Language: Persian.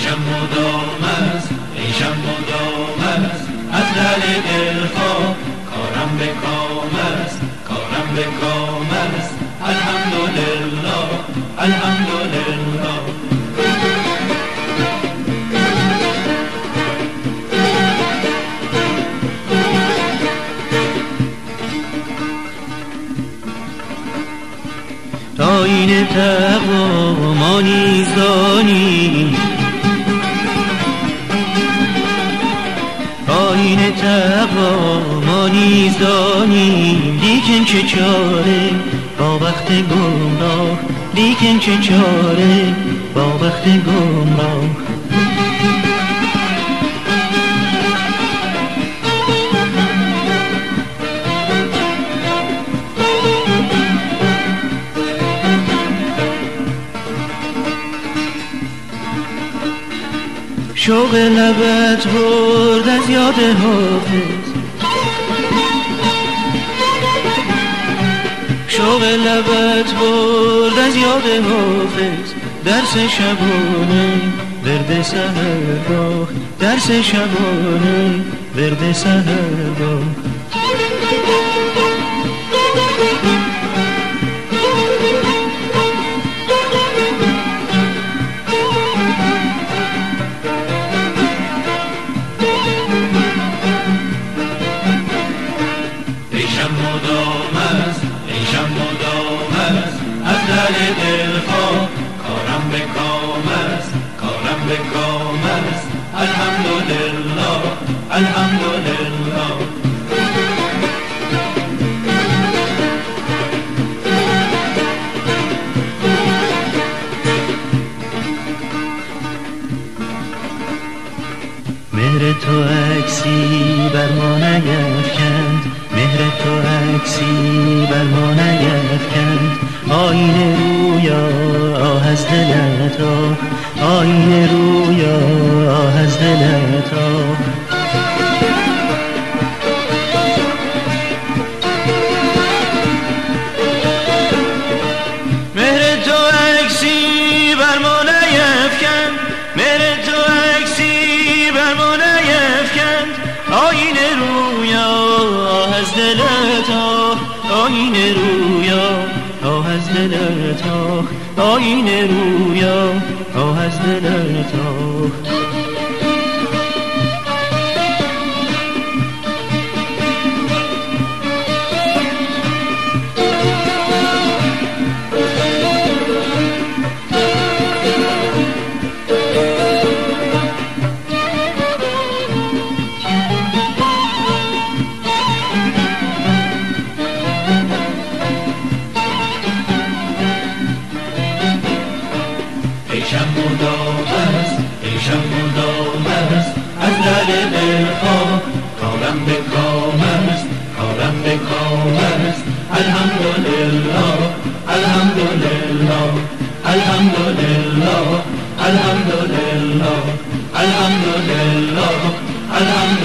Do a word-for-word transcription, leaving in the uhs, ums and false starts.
عیشم مدام است، عیشم مدام است، از لعل دلخواه کارم به کام است، کارم به کام است. الحمدلله الحمدلله. آیین تقوا ما نیز دانیم، آیین تقوا ما نیز دانیم، لیکن چه چاره با وقت گمراه، لیکن چه چاره با وقت گمراه. شوق لبت برد از یاد حافظ، شوق لبت برد از یاد حافظ، درس شبانه ورد سحرگاه، درس شبانه ورد سحرگاه. عیشم مدام است، عیشم مدام است، از لعل دلخواه کارم به کام است، کارم به کام است. الحمدلله الحمدلله. مهر تو عکسی بر ما نیفکند، مهر تو عکسی بر ما نیفکند، آینه رویا آه از دلت آه، آینه رویا آه از دلت آه. مهر تو عکسی بر ما نیفکند، مهر تو عکسی بر ما نیفکند، آینه رویا آه از دلت آه، آینه رویا آه از دلت آه، آینه رویا آه از دلت آه. عیشم مدام است، عیشم مدام است، از لعل دلخواه کارم به کام است، کارم به کام است. الحمدلله الحمدلله الحمدلله الحمدلله الحمدلله الحمدلله.